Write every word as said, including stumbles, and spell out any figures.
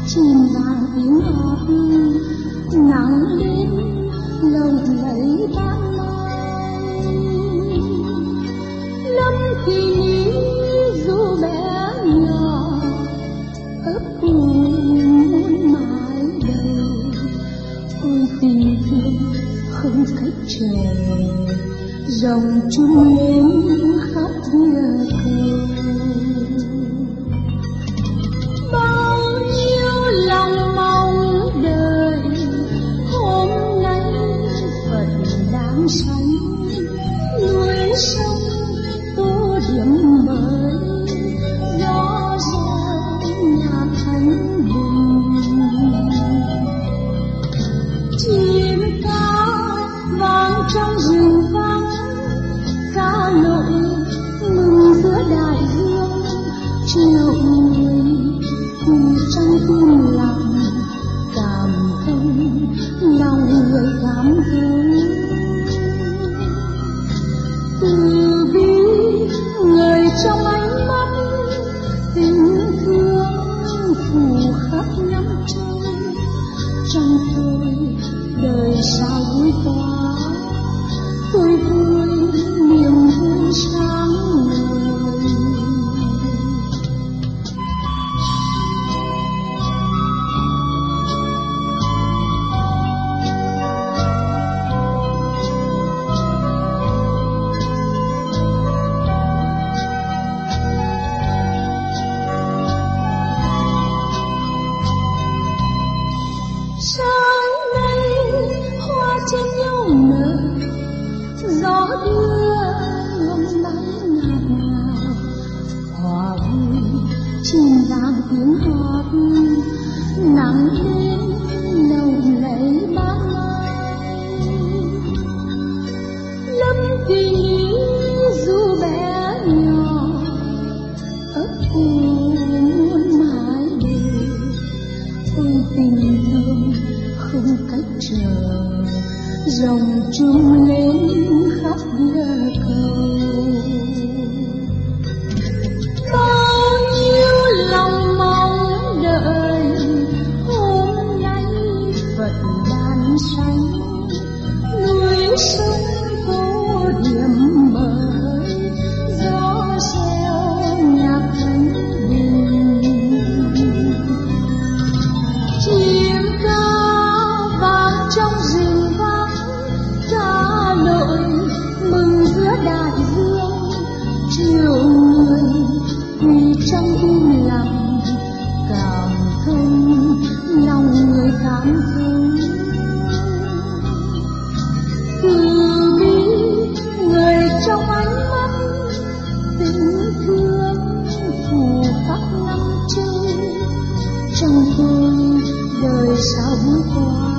chim vàng tiếng hót nắng lên lâu lấy ban mai. Lâm kỳ nghĩ dù bé nhỏ ấp ủ muốn mãi đầu, ôi tình thương không cách chờ dòng chung lên khắp nhờ cầu. Bao nhiêu lòng mong đời hôm nay vẫn đang xanh, núi sông tô điểm mới gió reo nhạc thanh bình. Chim ca vang trong rừng vắng, ca lội mừng giữa đại dương, chiều người cùng trong tim lòng cảm thông, lòng người cảm thông. Từ bi người trong ánh mắt, tình thương phủ khắp năm trôi. Trong tôi đời sao vui quá, tôi vui niềm vui sáng ngời. Sáng nay hoa trên nhau nở, gió đưa hương nắng ngạt ngào, hòa vui chim vàng tiếng hót nắng lên nồng lấy ban mai. Lâm kỳ nghĩ dù bé nhỏ ấp ủ muốn mãi đều, ôi tình thương không cách chờ dòng chung lên khắp địa cầu. Bao nhiêu lòng mong đợi hôm nay vẫn đang xanh, núi sông tô điểm mới gió reo nhạc thanh bình. Chim ca vang trong rừng vắng, ca lội mừng giữa đại dương, chiều người quỳ trong im lặng cảm thông, lòng người cảm thông. Từ bi người trong ánh mắt, tình thương phủ khắp năm châu. Trong tôi đời sao vui quá,